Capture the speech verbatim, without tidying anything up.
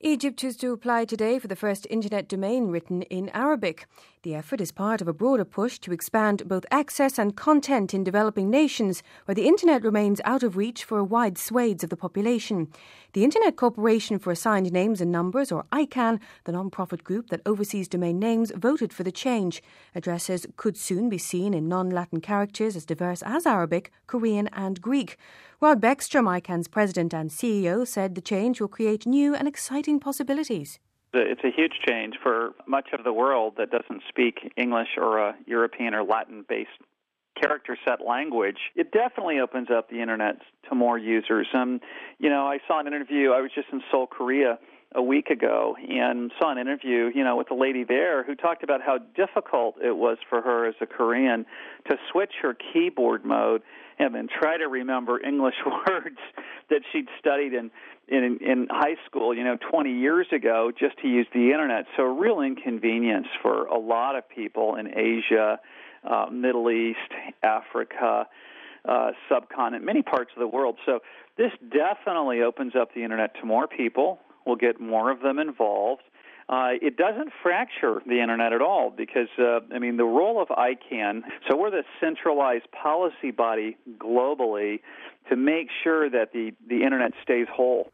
Egypt is to apply today for the first internet domain written in Arabic. The effort is part of a broader push to expand both access and content in developing nations where the internet remains out of reach for wide swathes of the population. The Internet Corporation for Assigned Names and Numbers, or I CANN, the non-profit group that oversees domain names, voted for the change. Addresses could soon be seen in non-Latin characters as diverse as Arabic, Korean and Greek. Rod Beckstrom, I CANN's president and C E O, said the change will create new and exciting possibilities. It's a huge change for much of the world that doesn't speak English or a European or Latin-based character set language. It definitely opens up the internet to more users. Um, you know, I saw an interview, I was just in Seoul, Korea a week ago, and saw an interview, you know, with a lady there who talked about how difficult it was for her as a Korean to switch her keyboard mode and then try to remember English words that she'd studied in, in in high school, you know, twenty years ago, just to use the internet. So a real inconvenience for a lot of people in Asia, uh, Middle East, Africa, uh, subcontinent, many parts of the world. So this definitely opens up the internet to more people. We'll get more of them involved. Uh, it doesn't fracture the internet at all because, uh, I mean, the role of I CANN, so we're the centralized policy body globally to make sure that the, the internet stays whole.